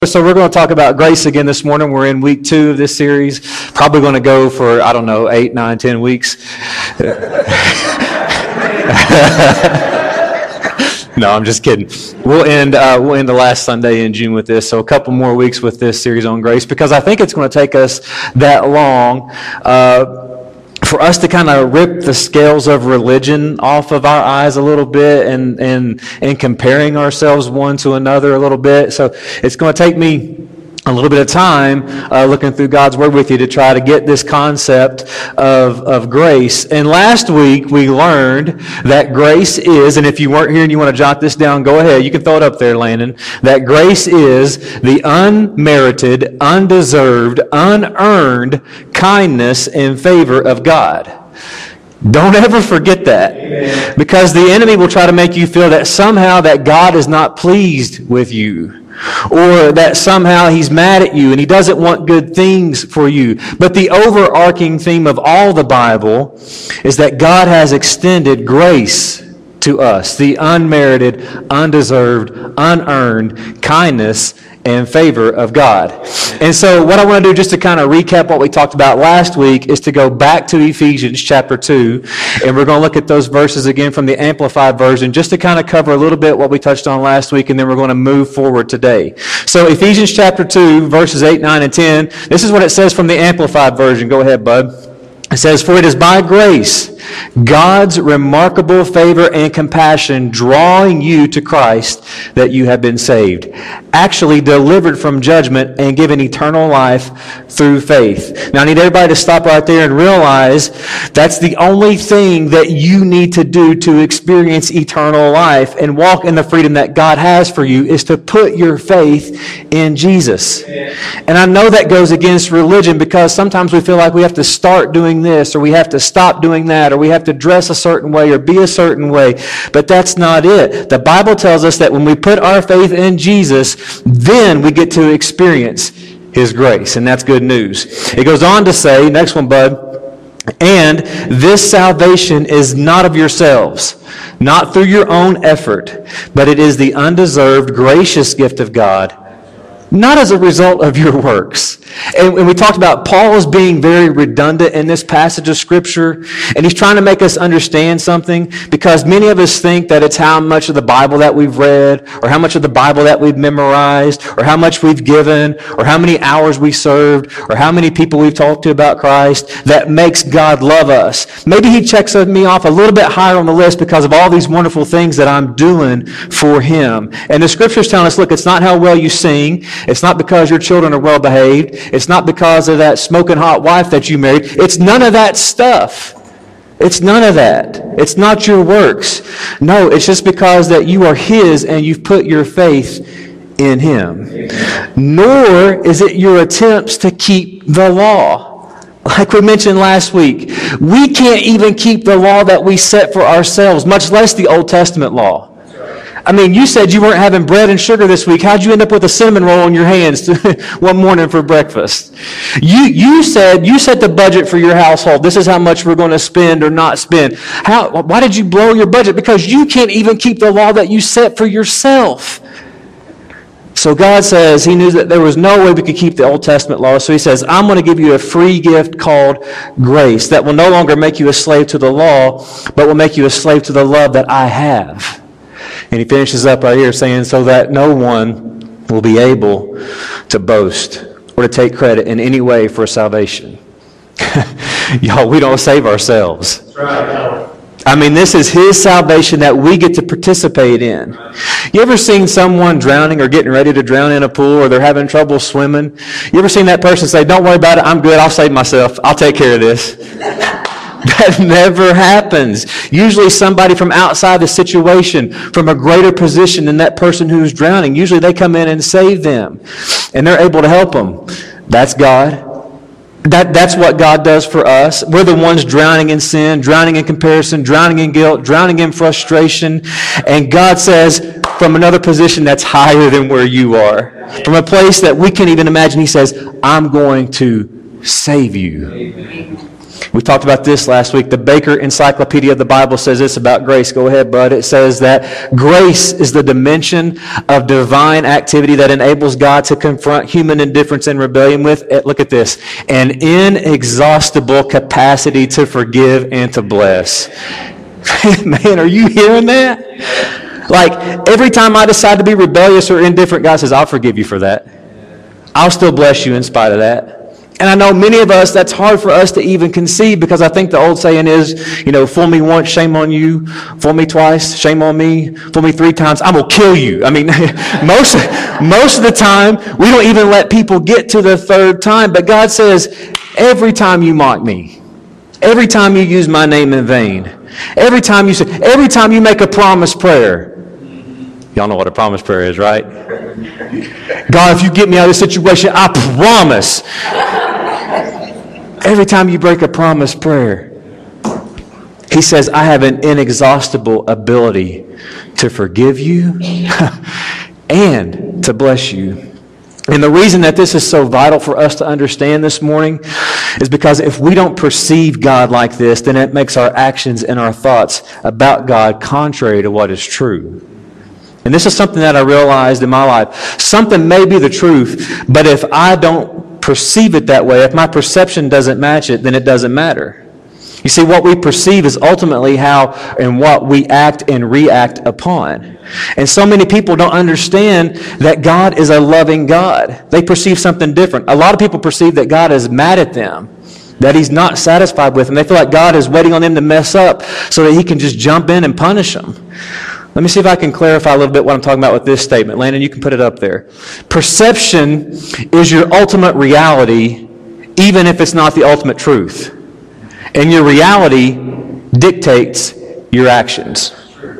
So we're going to talk about grace again this morning. We're in week 2 of this series. Probably going to go for, 8, 9, 10 weeks. No, I'm just kidding. We'll end the last Sunday in June with this. So a couple more weeks with this series on grace, because I think it's going to take us that long for us to kind of rip the scales of religion off of our eyes a little bit and comparing ourselves one to another a little bit. So it's going to take me a little bit of time looking through God's Word with you to try to get this concept of grace. And last week we learned that grace is, and if you weren't here and you want to jot this down, go ahead. You can throw it up there, Landon. That grace is the unmerited, undeserved, unearned kindness and favor of God. Don't ever forget that. Amen. Because the enemy will try to make you feel that somehow that God is not pleased with you, or that somehow he's mad at you and he doesn't want good things for you. But the overarching theme of all the Bible is that God has extended grace to us, the unmerited, undeserved, unearned kindness and favor of God. And so what I want to do, just to kind of recap what we talked about last week, is to go back to Ephesians chapter 2, and we're going to look at those verses again from the Amplified Version, just to kind of cover a little bit what we touched on last week, and then we're going to move forward today. So Ephesians chapter 2, verses 8, 9, and 10, this is what it says from the Amplified Version. Go ahead, bud. It says, "For it is by grace, God's remarkable favor and compassion drawing you to Christ, that you have been saved, actually delivered from judgment and given eternal life through faith." Now I need everybody to stop right there and realize that's the only thing that you need to do to experience eternal life and walk in the freedom that God has for you, is to put your faith in Jesus. And I know that goes against religion, because sometimes we feel like we have to start doing this, or we have to stop doing that, or we have to dress a certain way or be a certain way. But that's not it. The Bible tells us that when we put our faith in Jesus, then we get to experience His grace. And that's good news. It goes on to say, next one, bud, "And this salvation is not of yourselves, not through your own effort, but it is the undeserved, gracious gift of God, not as a result of your works." And we talked about Paul is being very redundant in this passage of Scripture, and he's trying to make us understand something, because many of us think that it's how much of the Bible that we've read, or how much of the Bible that we've memorized, or how much we've given, or how many hours we served, or how many people we've talked to about Christ that makes God love us. Maybe He checks me off a little bit higher on the list because of all these wonderful things that I'm doing for Him. And the Scripture's telling us, look, it's not how well you sing. It's not because your children are well behaved. It's not because of that smoking hot wife that you married. It's none of that stuff. It's none of that. It's not your works. No, it's just because that you are His and you've put your faith in Him. Nor is it your attempts to keep the law. Like we mentioned last week, we can't even keep the law that we set for ourselves, much less the Old Testament law. I mean, you said you weren't having bread and sugar this week. How'd you end up with a cinnamon roll in your hands one morning for breakfast? You said you set the budget for your household. This is how much we're going to spend or not spend. Why did you blow your budget? Because you can't even keep the law that you set for yourself. So God says He knew that there was no way we could keep the Old Testament law. So He says, I'm going to give you a free gift called grace that will no longer make you a slave to the law, but will make you a slave to the love that I have. And he finishes up right here saying, so that no one will be able to boast or to take credit in any way for salvation. Y'all, we don't save ourselves. That's right. I mean, this is His salvation that we get to participate in. You ever seen someone drowning or getting ready to drown in a pool, or they're having trouble swimming? You ever seen that person say, don't worry about it, I'm good, I'll save myself, I'll take care of this? That never happens. Usually somebody from outside the situation, from a greater position than that person who's drowning, usually they come in and save them. And they're able to help them. That's God. That's what God does for us. We're the ones drowning in sin, drowning in comparison, drowning in guilt, drowning in frustration. And God says, from another position that's higher than where you are, from a place that we can't even imagine, He says, I'm going to save you. We talked about this last week. The Baker Encyclopedia of the Bible says this about grace. Go ahead, bud. It says that grace is the dimension of divine activity that enables God to confront human indifference and rebellion with, look at this, an inexhaustible capacity to forgive and to bless. Man, are you hearing that? Like, every time I decide to be rebellious or indifferent, God says, I'll forgive you for that. I'll still bless you in spite of that. And I know many of us, that's hard for us to even conceive, because I think the old saying is, fool me once, shame on you. Fool me twice, shame on me. Fool me 3 times, I'm going to kill you. I mean, most of the time, we don't even let people get to the 3rd time. But God says, every time you mock me, every time you use my name in vain, every time you make a promise prayer. Y'all know what a promise prayer is, right? God, if you get me out of this situation, I promise. Every time you break a promise prayer, he says, I have an inexhaustible ability to forgive you and to bless you. And the reason that this is so vital for us to understand this morning is because if we don't perceive God like this, then it makes our actions and our thoughts about God contrary to what is true. And this is something that I realized in my life. Something may be the truth, but if I don't perceive it that way, if my perception doesn't match it, then it doesn't matter. You see, what we perceive is ultimately how and what we act and react upon. And so many people don't understand that God is a loving God. They perceive something different. A lot of people perceive that God is mad at them, that he's not satisfied with them. They feel like God is waiting on them to mess up so that he can just jump in and punish them. Let me see if I can clarify a little bit what I'm talking about with this statement. Landon, you can put it up there. Perception is your ultimate reality, even if it's not the ultimate truth. And your reality dictates your actions.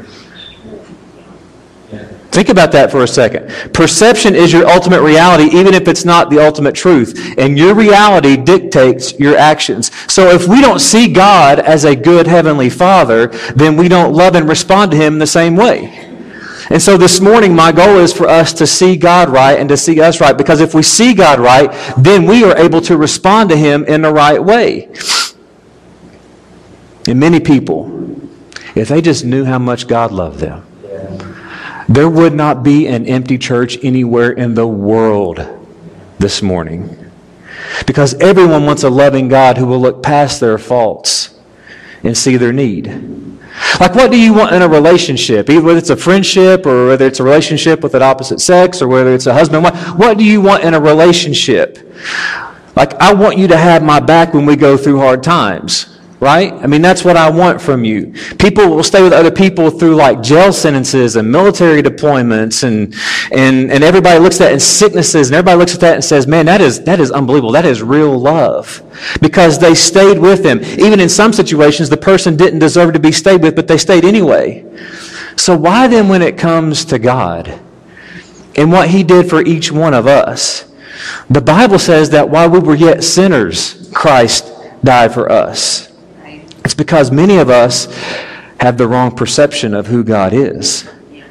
Think about that for a second. Perception is your ultimate reality, even if it's not the ultimate truth. And your reality dictates your actions. So if we don't see God as a good heavenly Father, then we don't love and respond to him in the same way. And so this morning, my goal is for us to see God right and to see us right. Because if we see God right, then we are able to respond to him in the right way. And many people, if they just knew how much God loved them, there would not be an empty church anywhere in the world this morning. Because everyone wants a loving God who will look past their faults and see their need. Like, what do you want in a relationship? Either whether it's a friendship or whether it's a relationship with an opposite sex or whether it's a husband. What do you want in a relationship? Like, I want you to have my back when we go through hard times. Right? I mean, that's what I want from you. People will stay with other people through like jail sentences and military deployments and everybody looks at that in sicknesses and everybody looks at that and says, man, that is unbelievable. That is real love. Because they stayed with them. Even in some situations, the person didn't deserve to be stayed with, but they stayed anyway. So why then when it comes to God and what he did for each one of us, the Bible says that while we were yet sinners, Christ died for us. It's because many of us have the wrong perception of who God is.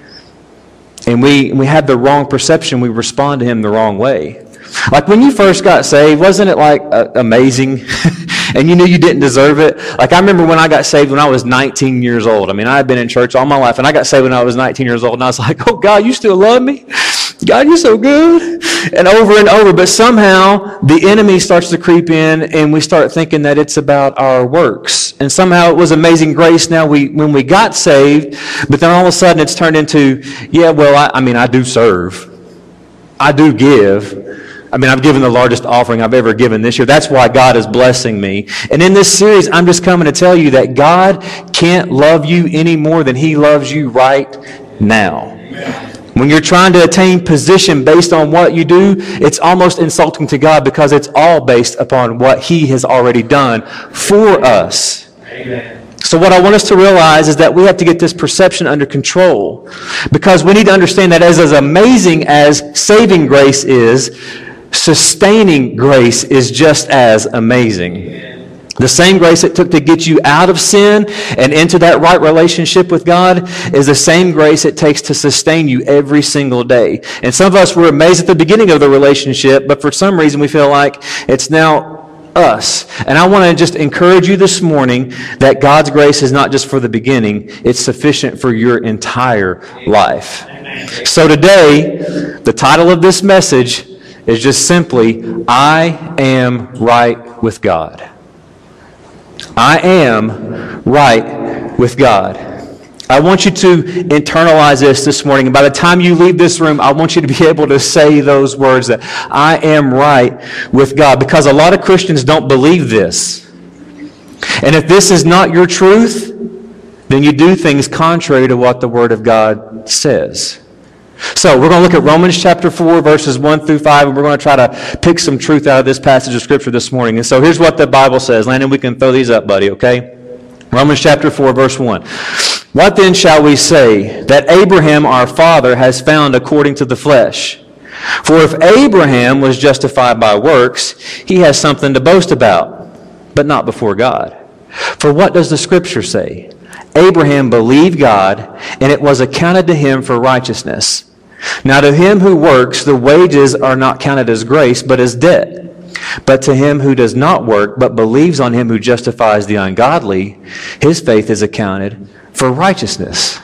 And we have the wrong perception. We respond to him the wrong way. Like when you first got saved, wasn't it like amazing? And you knew you didn't deserve it? Like I remember when I got saved when I was 19 years old. I mean, I had been in church all my life, and I got saved when I was 19 years old. And I was like, oh, God, you still love me? God, you're so good. And over. But somehow the enemy starts to creep in and we start thinking that it's about our works. And somehow it was amazing grace now when we got saved, but then all of a sudden it's turned into, I do serve. I do give. I've given the largest offering I've ever given this year. That's why God is blessing me. And in this series, I'm just coming to tell you that God can't love you any more than he loves you right now. When you're trying to attain position based on what you do, it's almost insulting to God because it's all based upon what he has already done for us. Amen. So what I want us to realize is that we have to get this perception under control, because we need to understand that as amazing as saving grace is, sustaining grace is just as amazing. The same grace it took to get you out of sin and into that right relationship with God is the same grace it takes to sustain you every single day. And some of us were amazed at the beginning of the relationship, but for some reason we feel like it's now us. And I want to just encourage you this morning that God's grace is not just for the beginning, it's sufficient for your entire life. So today, the title of this message is just simply, I am right with God. I am right with God. I want you to internalize this morning. And by the time you leave this room, I want you to be able to say those words that I am right with God. Because a lot of Christians don't believe this. And if this is not your truth, then you do things contrary to what the Word of God says. So we're going to look at Romans chapter 4, verses 1 through 5, and we're going to try to pick some truth out of this passage of Scripture this morning. And so here's what the Bible says. Landon, we can throw these up, buddy, okay? Romans chapter 4, verse 1. What then shall we say that Abraham our father has found according to the flesh? For if Abraham was justified by works, he has something to boast about, but not before God. For what does the Scripture say? Abraham believed God, and it was accounted to him for righteousness. Now to him who works, the wages are not counted as grace, but as debt. But to him who does not work, but believes on him who justifies the ungodly, his faith is accounted for righteousness.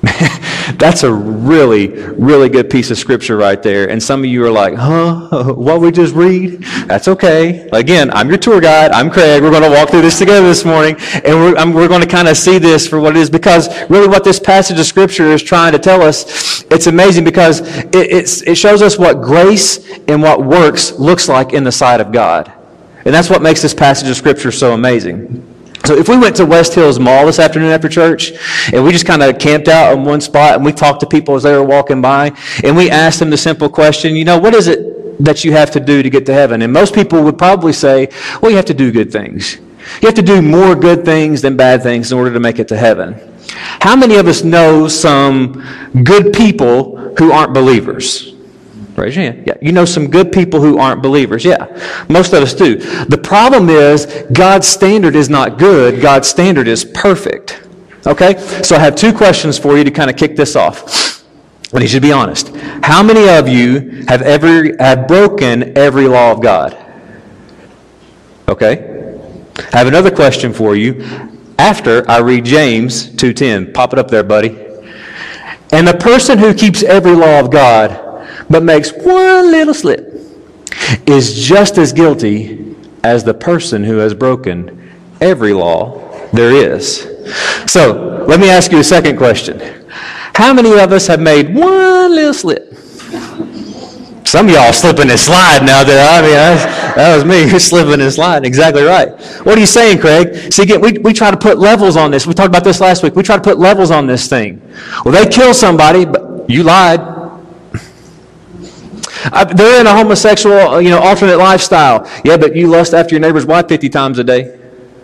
That's a really, really good piece of Scripture right there. And some of you are like, what we just read? That's okay. Again, I'm your tour guide. I'm Craig. We're going to walk through this together this morning. And we're going to kind of see this for what it is. Because really what this passage of Scripture is trying to tell us, it's amazing because it shows us what grace and what works looks like in the sight of God. And that's what makes this passage of Scripture so amazing. So if we went to West Hills Mall this afternoon after church, and we just kind of camped out in one spot, and we talked to people as they were walking by, and we asked them the simple question, what is it that you have to do to get to heaven? And most people would probably say, well, you have to do good things. You have to do more good things than bad things in order to make it to heaven. How many of us know some good people who aren't believers? Raise your hand. Yeah, you know some good people who aren't believers. Yeah, most of us do. The problem is God's standard is not good. God's standard is perfect. Okay? So I have two questions for you to kind of kick this off. I need you to be honest. How many of you have broken every law of God? Okay? I have another question for you. After I read James 2:10, pop it up there, buddy. And the person who keeps every law of God but makes one little slip is just as guilty as the person who has broken every law there is. So, let me ask you a second question. How many of us have made one little slip? Some of y'all slipping and sliding out there. I mean, that was me slipping and sliding. Exactly right. What are you saying, Craig? See, again, we try to put levels on this. We talked about this last week. We try to put levels on this thing. Well, they killed somebody, but you lied. They're in a homosexual, alternate lifestyle. Yeah, but you lust after your neighbor's wife 50 times a day.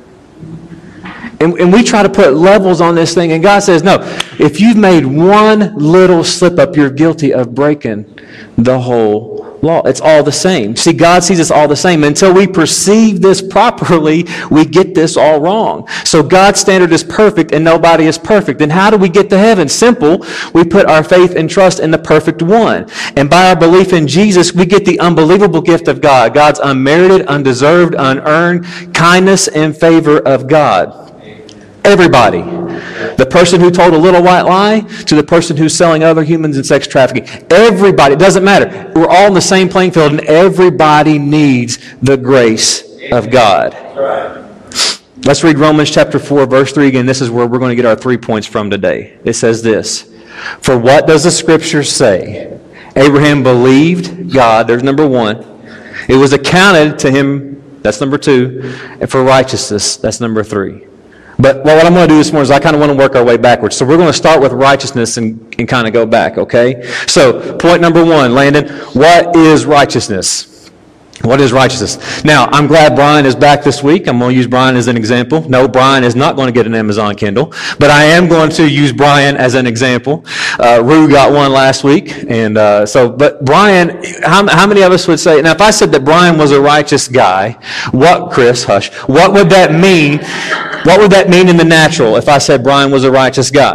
And we try to put levels on this thing, and God says, no, if you've made one little slip up, you're guilty of breaking the whole law. It's all the same. See, God sees us all the same. Until we perceive this properly, we get this all wrong. So God's standard is perfect, and nobody is perfect. And how do we get to heaven? Simple. We put our faith and trust in the perfect one. And by our belief in Jesus, we get the unbelievable gift of God. God's unmerited, undeserved, unearned kindness and favor of God. Everybody. The person who told a little white lie to the person who's selling other humans in sex trafficking. Everybody. It doesn't matter. We're all in the same playing field, and everybody needs the grace of God. Let's read Romans chapter 4, verse 3 again. This is where we're going to get our 3 points from today. It says this. For what does the Scripture say? Abraham believed God. There's number 1. It was accounted to him. That's number 2. And for righteousness. That's number 3. But what I'm going to do this morning is I kind of want to work our way backwards. So we're going to start with righteousness and kind of go back, okay? So point number 1, Landon, what is righteousness? What is righteousness? Now, I'm glad Brian is back this week. I'm going to use Brian as an example. No, Brian is not going to get an Amazon Kindle, but I am going to use Brian as an example. Rue got one last week, and but Brian, how many of us would say, now if I said that Brian was a righteous guy, Chris, hush, what would that mean? What would that mean in the natural if I said Brian was a righteous guy?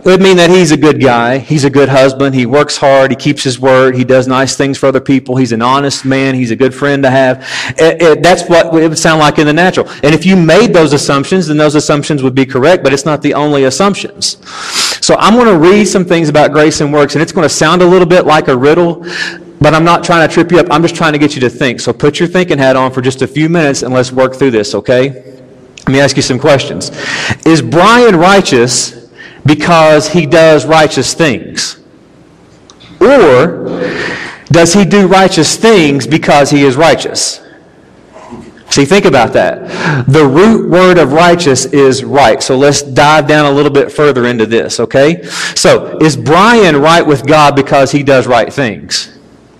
It would mean that he's a good guy. He's a good husband. He works hard. He keeps his word. He does nice things for other people. He's an honest man. He's a good friend to have. That's what it would sound like in the natural. And if you made those assumptions, then those assumptions would be correct, but it's not the only assumptions. So I'm going to read some things about grace and works, and it's going to sound a little bit like a riddle, but I'm not trying to trip you up. I'm just trying to get you to think. So put your thinking hat on for just a few minutes, and let's work through this, okay? Let me ask you some questions. Is Brian righteous because he does righteous things? Or does he do righteous things because he is righteous? See, think about that. The root word of righteous is right. So let's dive down a little bit further into this, okay? So, is Brian right with God because he does right things?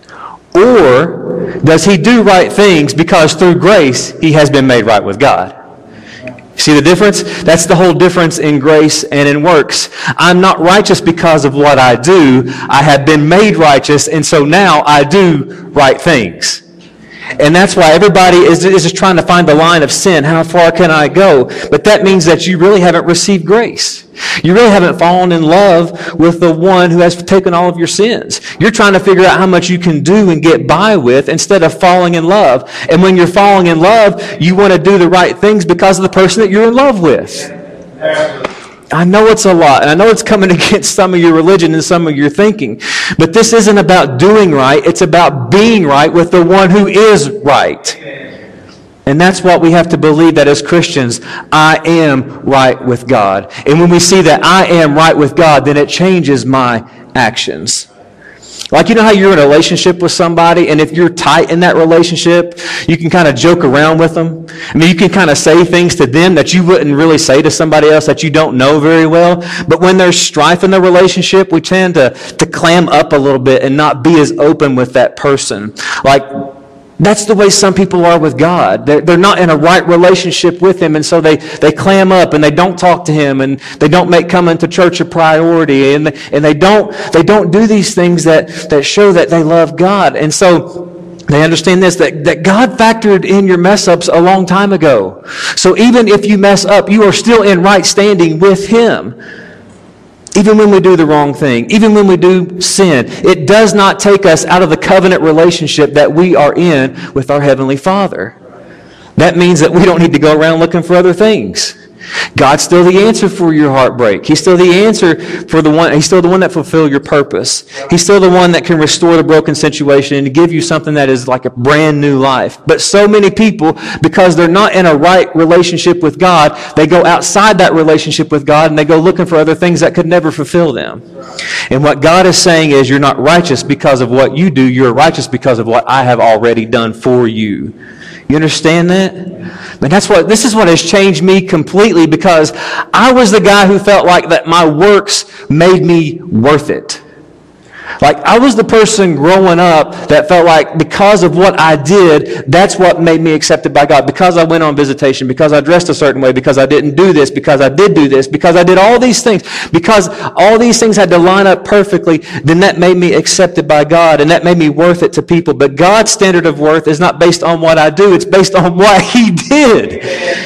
Or does he do right things because through grace he has been made right with God? See the difference? That's the whole difference in grace and in works. I'm not righteous because of what I do. I have been made righteous, and so now I do right things. And that's why everybody is just trying to find the line of sin. How far can I go? But that means that you really haven't received grace. You really haven't fallen in love with the one who has taken all of your sins. You're trying to figure out how much you can do and get by with instead of falling in love. And when you're falling in love, you want to do the right things because of the person that you're in love with. I know it's a lot, and I know it's coming against some of your religion and some of your thinking, but this isn't about doing right. It's about being right with the one who is right. And that's what we have to believe, that as Christians, I am right with God. And when we see that I am right with God, then it changes my actions. Like, you know how you're in a relationship with somebody, and if you're tight in that relationship, you can kind of joke around with them. I mean, you can kind of say things to them that you wouldn't really say to somebody else that you don't know very well. But when there's strife in the relationship, we tend to clam up a little bit and not be as open with that person. Like, that's the way some people are with God. They're not in a right relationship with Him, and so they clam up and they don't talk to Him, and they don't make coming to church a priority, and they don't do these things that show that they love God. And so they understand this, that God factored in your mess-ups a long time ago. So even if you mess up, you are still in right standing with Him. Even when we do the wrong thing, even when we do sin, it does not take us out of the covenant relationship that we are in with our Heavenly Father. That means that we don't need to go around looking for other things. God's still the answer for your heartbreak. He's still the answer for the one. He's still the one that fulfills your purpose. He's still the one that can restore the broken situation and give you something that is like a brand new life. But so many people, because they're not in a right relationship with God, they go outside that relationship with God and they go looking for other things that could never fulfill them. And what God is saying is, you're not righteous because of what you do. You're righteous because of what I have already done for you. You understand that? But this is what has changed me completely, because I was the guy who felt like that my works made me worth it. Like, I was the person growing up that felt like because of what I did, that's what made me accepted by God. Because I went on visitation, because I dressed a certain way, because I didn't do this, because I did do this, because I did all these things, because all these things had to line up perfectly, then that made me accepted by God, and that made me worth it to people. But God's standard of worth is not based on what I do, it's based on what He did.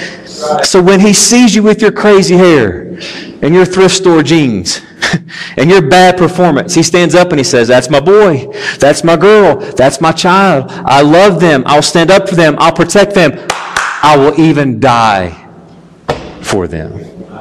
So when He sees you with your crazy hair and your thrift store jeans and your bad performance, He stands up and He says, that's my boy, that's my girl, that's my child. I love them. I'll stand up for them. I'll protect them. I will even die for them.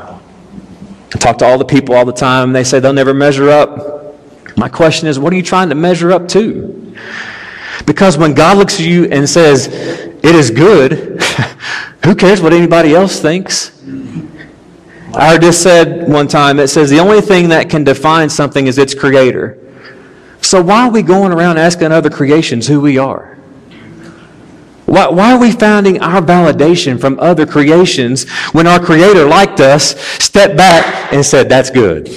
I talk to all the people all the time. They say they'll never measure up. My question is, what are you trying to measure up to? Because when God looks at you and says, it is good, who cares what anybody else thinks? I heard this said one time, it says the only thing that can define something is its creator. So why are we going around asking other creations who we are? Why are we finding our validation from other creations when our Creator liked us, stepped back and said, that's good?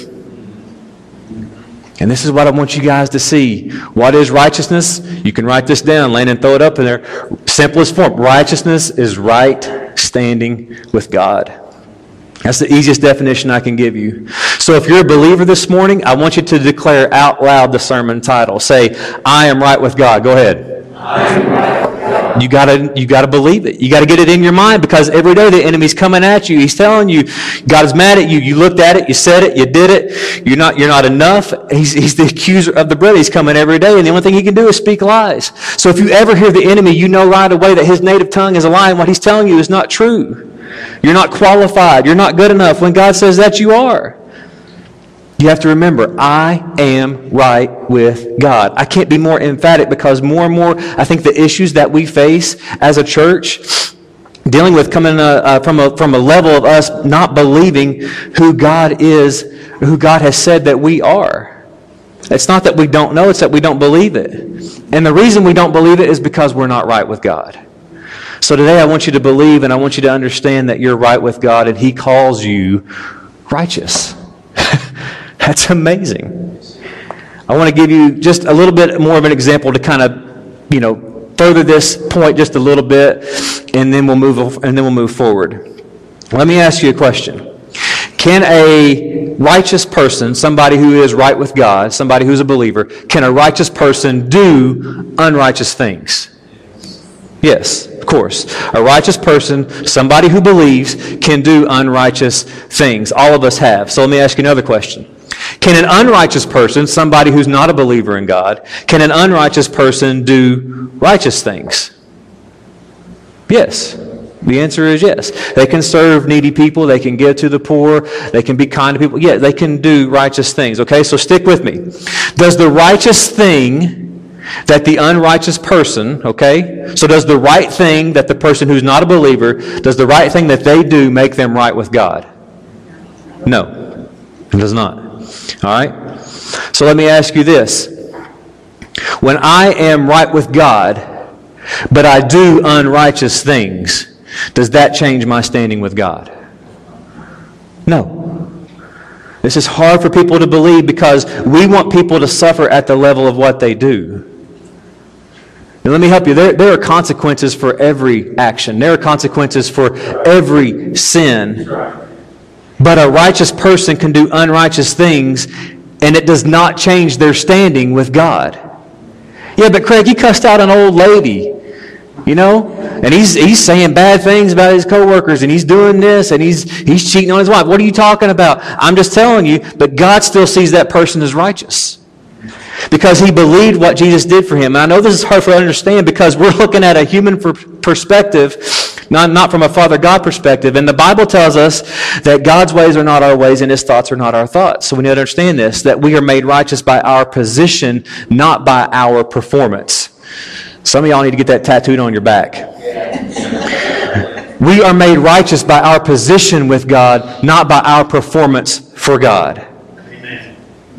And this is what I want you guys to see. What is righteousness? You can write this down, Landon, throw it up in there. Simplest form. Righteousness is right standing with God. That's the easiest definition I can give you. So if you're a believer this morning, I want you to declare out loud the sermon title. Say, I am right with God. Go ahead. You gotta believe it. You gotta get it in your mind, because every day the enemy's coming at you. He's telling you God is mad at you. You looked at it, you said it, you did it. You're not enough. He's the accuser of the brethren. He's coming every day, and the only thing he can do is speak lies. So if you ever hear the enemy, you know right away that his native tongue is a lie, and what he's telling you is not true. You're not qualified. You're not good enough. When God says that, you are. You have to remember, I am right with God. I can't be more emphatic, because more and more, I think the issues that we face as a church, dealing with coming from a level of us not believing who God is, who God has said that we are. It's not that we don't know, it's that we don't believe it. And the reason we don't believe it is because we're not right with God. So today I want you to believe, and I want you to understand that you're right with God, and He calls you righteous. That's amazing. I want to give you just a little bit more of an example to kind of, further this point just a little bit, and then we'll move forward. Let me ask you a question. Can a righteous person, somebody who is right with God, somebody who's a believer, can a righteous person do unrighteous things? Yes, of course. A righteous person, somebody who believes, can do unrighteous things. All of us have. So let me ask you another question. Can an unrighteous person, somebody who's not a believer in God, can an unrighteous person do righteous things? Yes. The answer is yes. They can serve needy people. They can give to the poor. They can be kind to people. Yeah, they can do righteous things. Okay, so stick with me. Does the righteous thing that the unrighteous person, okay, so does the right thing that the person who's not a believer, does the right thing that they do make them right with God? No, it does not. All right? So let me ask you this. When I am right with God, but I do unrighteous things, does that change my standing with God? No. This is hard for people to believe, because we want people to suffer at the level of what they do. And let me help you. There are consequences for every action. There are consequences for every sin. But a righteous person can do unrighteous things, and it does not change their standing with God. Yeah, but Craig, you cussed out an old lady, and he's saying bad things about his coworkers, and he's doing this, and he's cheating on his wife. What are you talking about? I'm just telling you, but God still sees that person as righteous, because he believed what Jesus did for him. And I know this is hard for us to understand, because we're looking at a human perspective, not from a Father God perspective. And the Bible tells us that God's ways are not our ways, and His thoughts are not our thoughts. So we need to understand this, that we are made righteous by our position, not by our performance. Some of y'all need to get that tattooed on your back. We are made righteous by our position with God, not by our performance for God. Amen.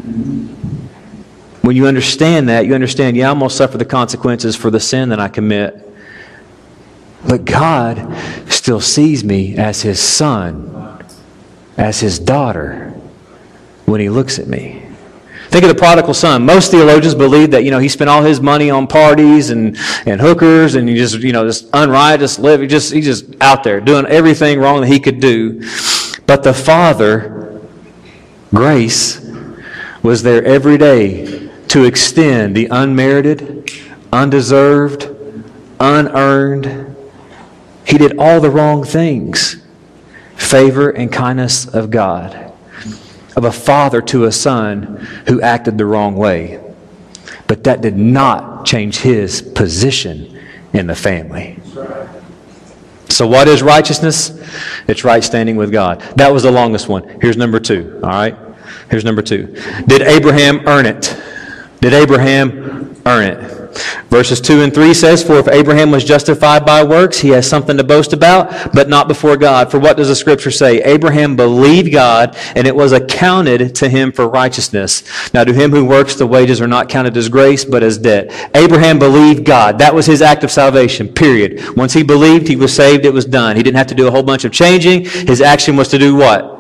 When you understand that, you understand, I'm going to suffer the consequences for the sin that I commit. But God still sees me as His son, as His daughter, when He looks at me. Think of the prodigal son. Most theologians believe that, he spent all his money on parties and hookers, and he just unrighteous live. He's just out there doing everything wrong that he could do. But the Father, grace, was there every day to extend the unmerited, undeserved, unearned. He did all the wrong things. Favor and kindness of God. Of a father to a son who acted the wrong way. But that did not change his position in the family. So what is righteousness? It's right standing with God. That was the longest one. Here's number 2. All right? Here's number 2. Did Abraham earn it? Did Abraham earn it? Verses 2 and 3 says, For if Abraham was justified by works, he has something to boast about, but not before God. For what does the Scripture say? Abraham believed God, and it was accounted to him for righteousness. Now to him who works, the wages are not counted as grace, but as debt. Abraham believed God. That was his act of salvation, period. Once he believed, he was saved, it was done. He didn't have to do a whole bunch of changing. His action was to do what?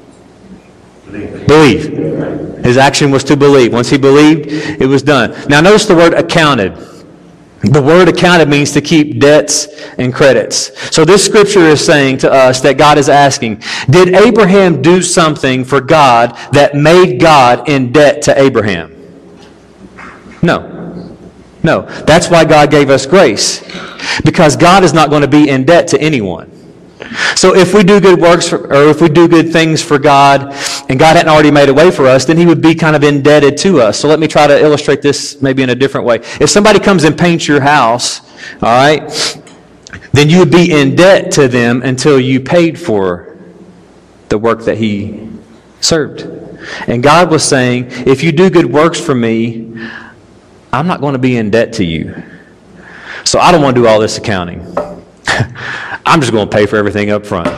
Believe. His action was to believe. Once he believed, it was done. Now notice the word accounted. The word accounted means to keep debts and credits. So this scripture is saying to us that God is asking, did Abraham do something for God that made God in debt to Abraham? No. No, that's why God gave us grace. Because God is not going to be in debt to anyone. So if we do good works or if we do good things for God and God hadn't already made a way for us, then he would be kind of indebted to us. So let me try to illustrate this maybe in a different way. If somebody comes and paints your house, all right, then you would be in debt to them until you paid for the work that he served. And God was saying, if you do good works for me, I'm not going to be in debt to you. So I don't want to do all this accounting. I'm just going to pay for everything up front.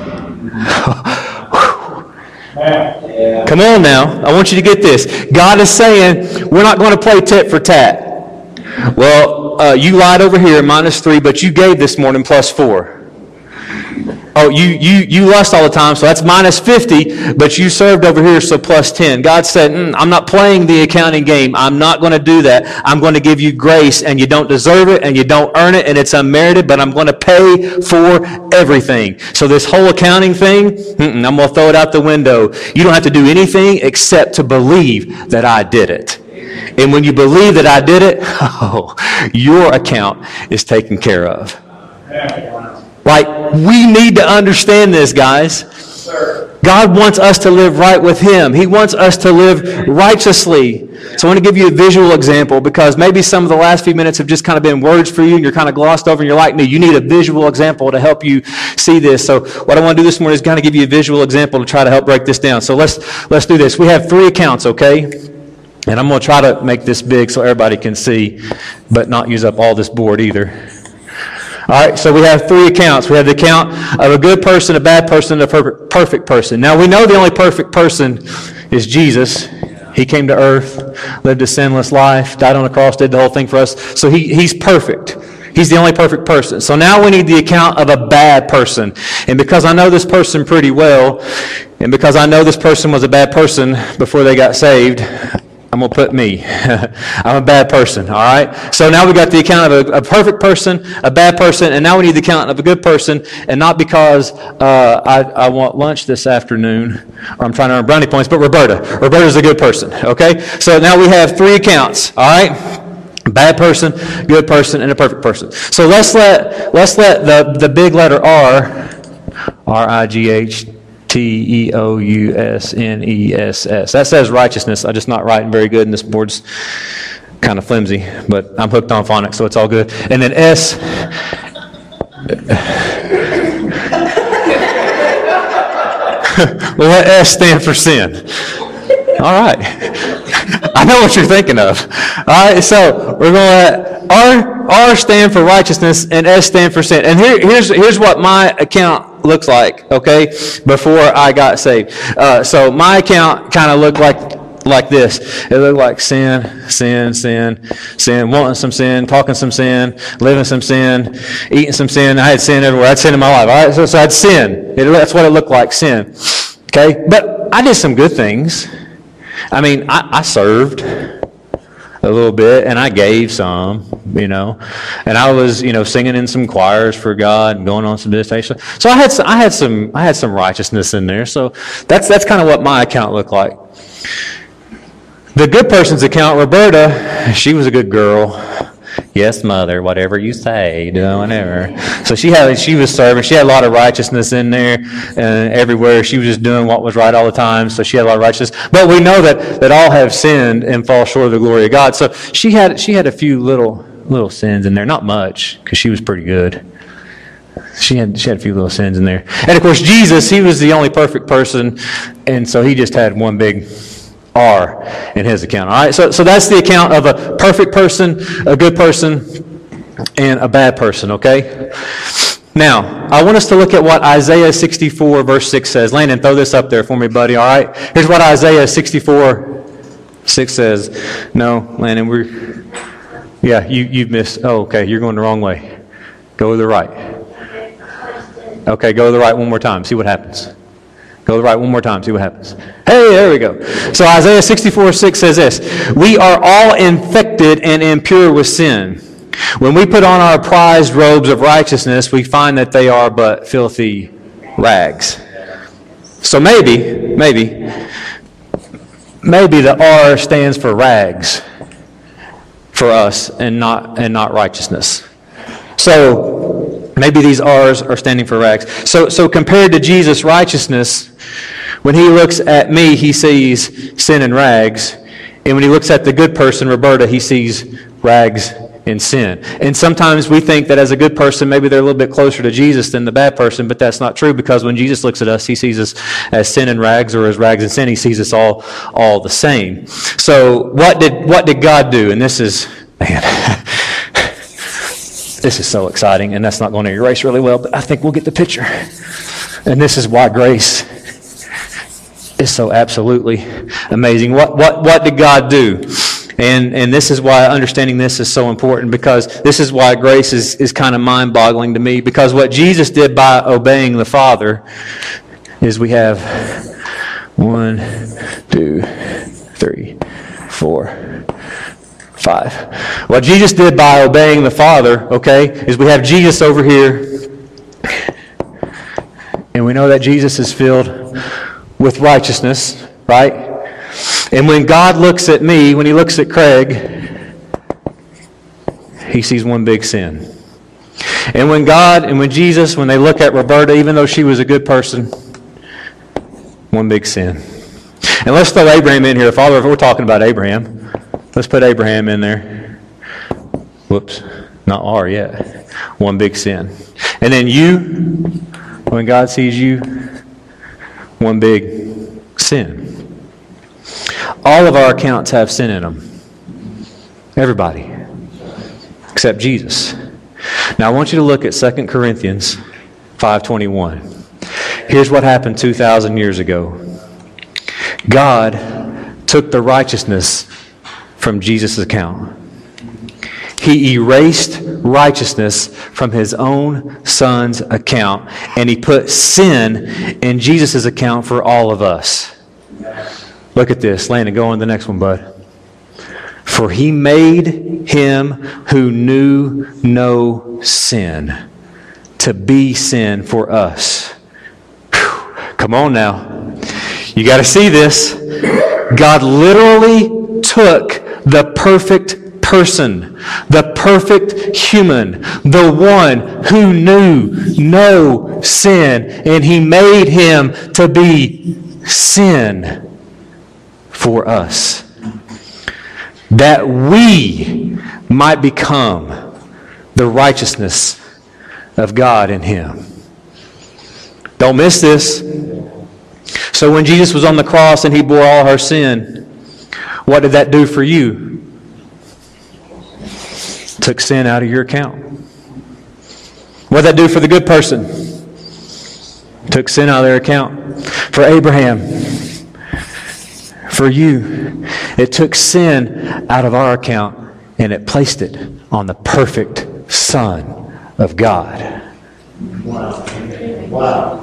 Come on now. I want you to get this. God is saying, we're not going to play tit for tat. Well, you lied over here, -3, but you gave this morning +4. Oh, you lust all the time, so that's -50, but you served over here, so +10. God said, I'm not playing the accounting game. I'm not going to do that. I'm going to give you grace, and you don't deserve it, and you don't earn it, and it's unmerited, but I'm going to pay for everything. So this whole accounting thing, I'm going to throw it out the window. You don't have to do anything except to believe that I did it. And when you believe that I did it, your account is taken care of. Like, we need to understand this, guys. God wants us to live right with him. He wants us to live righteously. So I want to give you a visual example, because maybe some of the last few minutes have just kind of been words for you and you're kind of glossed over and you're like, no, you need a visual example to help you see this. So what I want to do this morning is kind of give you a visual example to try to help break this down. So let's do this. We have 3 accounts, okay? And I'm going to try to make this big so everybody can see, but not use up all this board either. All right, so we have 3 accounts. We have the account of a good person, a bad person, and a perfect person. Now, we know the only perfect person is Jesus. He came to earth, lived a sinless life, died on the cross, did the whole thing for us. So he's perfect. He's the only perfect person. So now we need the account of a bad person. And because I know this person pretty well, and because I know this person was a bad person before they got saved, I'm going to put me. I'm a bad person, all right? So now we got the account of a perfect person, a bad person, and now we need the account of a good person, and not because I want lunch this afternoon, or I'm trying to earn brownie points, but Roberta. Roberta's a good person, okay? So now we have 3 accounts, all right? Bad person, good person, and a perfect person. So let's let the big letter R, RIGHTEOUSNESS. That says righteousness. I'm just not writing very good, and this board's kind of flimsy, but I'm hooked on phonics, so it's all good. And then S. Well, let S stand for sin. All right. I know what you're thinking of. All right, so we're going to let R stand for righteousness and S stand for sin. And here's what my account looks like, okay, before I got saved. So my account kind of looked like this. It looked like sin, wanting some sin, talking some sin, living some sin, eating some sin. I had sin everywhere. I had sin in my life. All right, so I had sin. That's what it looked like, sin. Okay, but I did some good things. I mean, I served a little bit, and I gave some, and I was, singing in some choirs for God and going on some visitation. So I had some righteousness in there. So that's kind of what my account looked like. The good person's account, Roberta, she was a good girl. Yes, mother, whatever you say, whatever. So she was serving. She had a lot of righteousness in there, everywhere. She was just doing what was right all the time. So she had a lot of righteousness. But we know that all have sinned and fall short of the glory of God. So she had a few little sins in there, not much, because she was pretty good. She had a few little sins in there. And of course, Jesus, he was the only perfect person, and so he just had one big R in his account. All right, so that's the account of a perfect person, a good person, and a bad person, okay? Now, I want us to look at what Isaiah 64 verse 6 says. Landon, throw this up there for me, buddy, all right? Here's what Isaiah 64 6 says. No, Landon, you've missed. Oh, okay, you're going the wrong way. Go to the right. Okay, go to the right one more time. See what happens. Go to the right one more time. See what happens. Hey, there we go. So Isaiah 64:6 says this: "We are all infected and impure with sin. When we put on our prized robes of righteousness, we find that they are but filthy rags." So maybe the R stands for rags for us and not righteousness. So maybe these R's are standing for rags. So compared to Jesus' righteousness, when he looks at me, he sees sin and rags. And when he looks at the good person, Roberta, he sees rags and sin. And sometimes we think that as a good person, maybe they're a little bit closer to Jesus than the bad person, but that's not true, because when Jesus looks at us, he sees us as sin and rags, or as rags and sin. He sees us all the same. So what did God do? And this is, man, this is so exciting, and that's not going to erase really well, but I think we'll get the picture. And this is why grace is so absolutely amazing. What did God do? And this is why understanding this is so important, because this is why grace is kind of mind-boggling to me, because what Jesus did by obeying the Father is we have 1, 2, 3, 4, 5. What Jesus did by obeying the Father, okay, is we have Jesus over here, and we know that Jesus is filled with righteousness, right? And when God looks at me, when he looks at Craig, he sees one big sin. And when God and when Jesus, when they look at Roberta, even though she was a good person, one big sin. And let's throw Abraham in here. Father, if we're talking about Abraham, let's put Abraham in there. Whoops, not R yet. One big sin. And then you, when God sees you, one big sin. All of our accounts have sin in them. Everybody. Except Jesus. Now I want you to look at 2 Corinthians 5:21. Here's what happened 2,000 years ago. God took the righteousness from Jesus' account. He erased righteousness from his own Son's account, and he put sin in Jesus' account for all of us. Look at this. Landon, go on to the next one, bud. For he made him who knew no sin to be sin for us. Whew. Come on now. You got to see this. God literally took the perfect person, the perfect human, the one who knew no sin, and he made him to be sin for us, that we might become the righteousness of God in him. Don't miss this. So when Jesus was on the cross and he bore all our sin, what did that do for you? Took sin out of your account. What did that do for the good person? Took sin out of their account. For Abraham, for you, it took sin out of our account and it placed it on the perfect Son of God. Wow.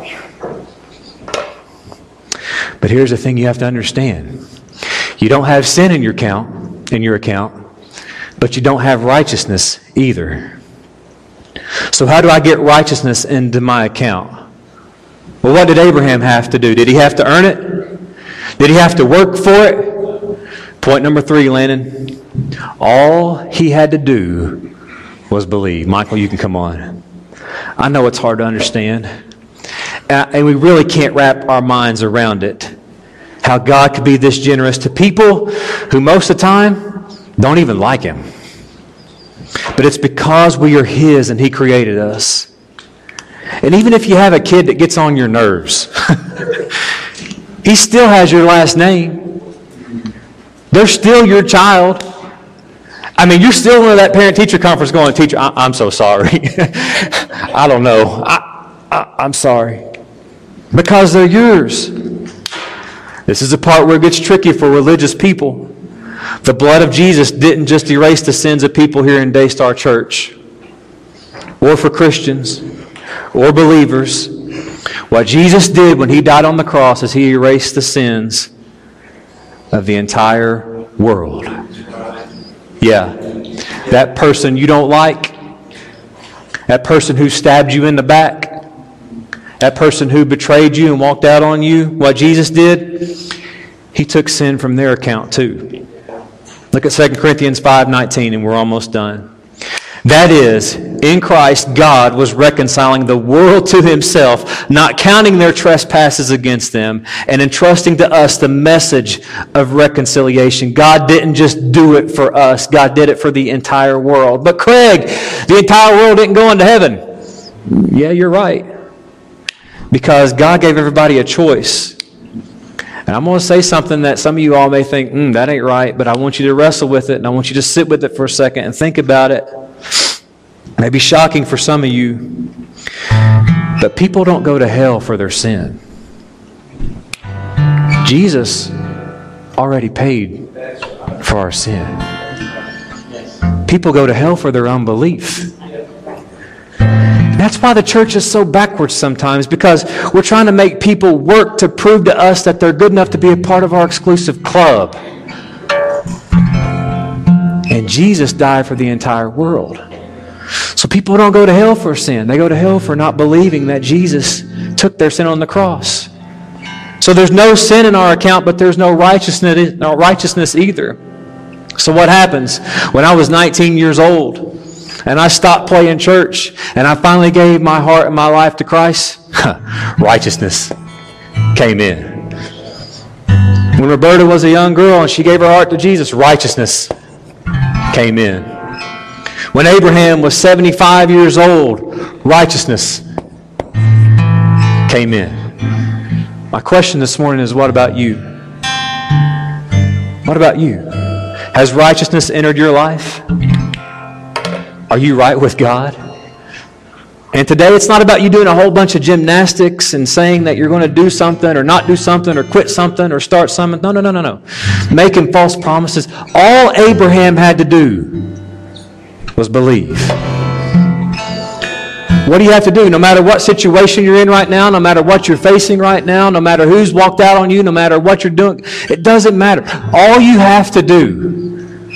But here's the thing you have to understand. You don't have sin in your account, but you don't have righteousness either. So how do I get righteousness into my account? Well, what did Abraham have to do? Did he have to earn it? Did he have to work for it? Point number 3, Landon. All he had to do was believe. Michael, you can come on. I know it's hard to understand. And we really can't wrap our minds around it. How God could be this generous to people who most of the time don't even like him. But it's because we are his and he created us. And even if you have a kid that gets on your nerves, he still has your last name. They're still your child. I mean, you're still in that parent-teacher conference going, teacher, I'm so sorry. I don't know. I'm sorry. Because they're yours. This is the part where it gets tricky for religious people. The blood of Jesus didn't just erase the sins of people here in Daystar Church, or for Christians, or believers. What Jesus did when he died on the cross is he erased the sins of the entire world. Yeah, that person you don't like, that person who stabbed you in the back, that person who betrayed you and walked out on you, what Jesus did, he took sin from their account too. Look at 2 Corinthians 5:19, and we're almost done. That is, in Christ, God was reconciling the world to himself, not counting their trespasses against them, and entrusting to us the message of reconciliation. God didn't just do it for us. God did it for the entire world. But Craig, the entire world didn't go into heaven. Yeah, you're right. Because God gave everybody a choice. And I'm going to say something that some of you all may think, that ain't right, but I want you to wrestle with it, and I want you to sit with it for a second and think about it. It may be shocking for some of you, but people don't go to hell for their sin. Jesus already paid for our sin. People go to hell for their unbelief. That's why the church is so backwards sometimes, because we're trying to make people work to prove to us that they're good enough to be a part of our exclusive club. And Jesus died for the entire world. So people don't go to hell for sin. They go to hell for not believing that Jesus took their sin on the cross. So there's no sin in our account, but there's no righteousness either. So what happens? When I was 19 years old, and I stopped playing church, and I finally gave my heart and my life to Christ, righteousness came in. When Roberta was a young girl and she gave her heart to Jesus, righteousness came in. When Abraham was 75 years old, righteousness came in. My question this morning is, what about you? What about you? Has righteousness entered your life? Are you right with God? And today it's not about you doing a whole bunch of gymnastics and saying that you're going to do something or not do something or quit something or start something. No. Making false promises. All Abraham had to do was believe. What do you have to do? No matter what situation you're in right now, no matter what you're facing right now, no matter who's walked out on you, no matter what you're doing, it doesn't matter. All you have to do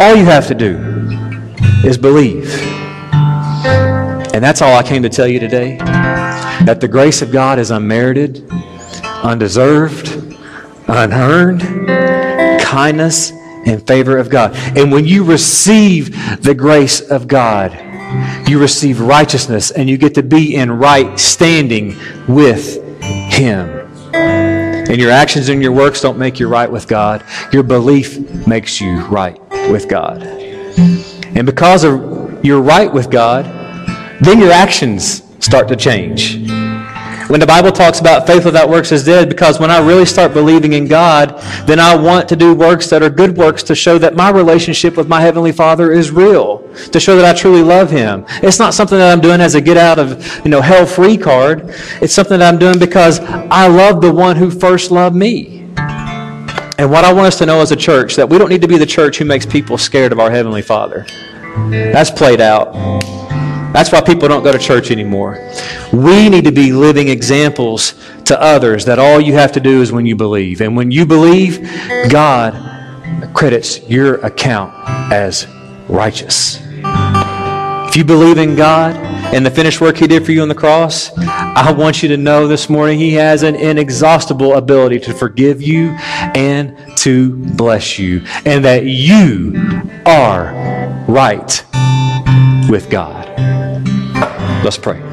is believe. And that's all I came to tell you today. That the grace of God is unmerited, undeserved, unearned, kindness and favor of God. And when you receive the grace of God, you receive righteousness and you get to be in right standing with Him. And your actions and your works don't make you right with God. Your belief makes you right with God. And because you're right with God, then your actions start to change. When the Bible talks about faith without works is dead, because when I really start believing in God, then I want to do works that are good works to show that my relationship with my Heavenly Father is real, to show that I truly love Him. It's not something that I'm doing as a get out of hell-free card. It's something that I'm doing because I love the one who first loved me. And what I want us to know as a church, that we don't need to be the church who makes people scared of our Heavenly Father. That's played out. That's why people don't go to church anymore. We need to be living examples to others that all you have to do is when you believe. And when you believe, God credits your account as righteous. If you believe in God and the finished work He did for you on the cross, I want you to know this morning He has an inexhaustible ability to forgive you and to bless you. And that you are right with God. Let's pray.